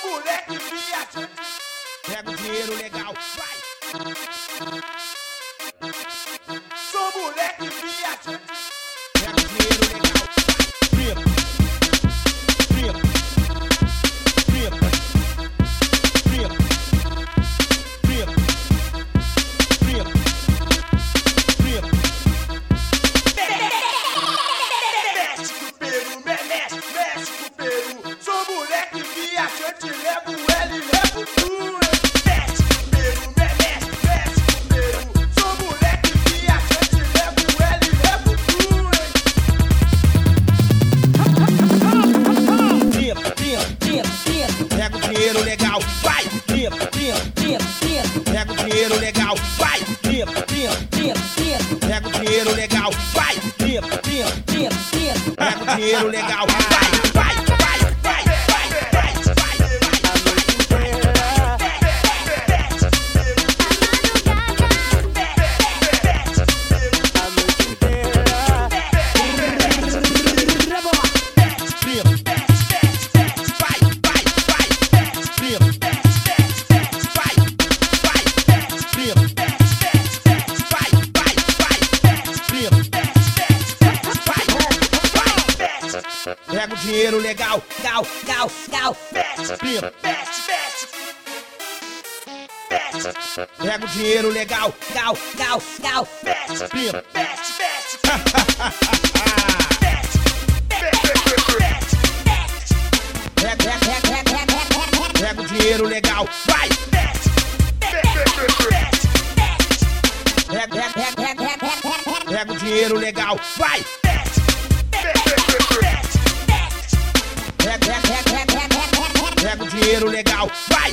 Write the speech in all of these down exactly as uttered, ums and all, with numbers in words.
moleque viajante. Pega o dinheiro legal, vai! Sou moleque viajante. Pega o dinheiro legal, vai! Prima, prima, prima, prima, prima, prima, prima. Mexe com o Peru, mexe, mexe com o Peru. Sou moleque viajante, levo ele, levo tu. Mexe com o Peru, mexe, mexe com o Peru. Sou moleque viajante, levo ele, levo tu. Prima, prima, prima, prima. Pega o dinheiro legal, vai! Prima, prima, prima, prima. Pega o dinheiro legal, vai! Prima, prima, prima, prima. Pega o dinheiro legal, vai! Prima, prima, prima, prima. Pega o dinheiro legal, vai, vai, vai, vai, vai, vai, vai, pega o dinheiro legal, gal, gal, gal. Prima, pega o dinheiro legal, gal, gal, gal. Prima, pega, pega, pega, pega, pega o dinheiro legal, vai. Pega, pega, pega, pega, pega o dinheiro legal, vai. Pega, pega, pega, pega, pega o dinheiro legal, vai.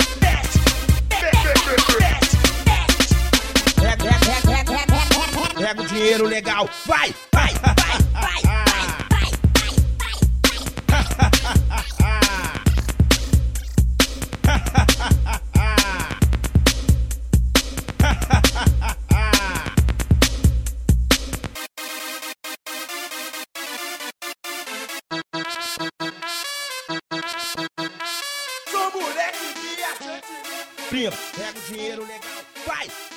Pega, pega, pega, pega, pega o dinheiro legal, vai, vai, vai, vai, vai, Sou moleque viajante. Prima, pega o dinheiro legal, vai.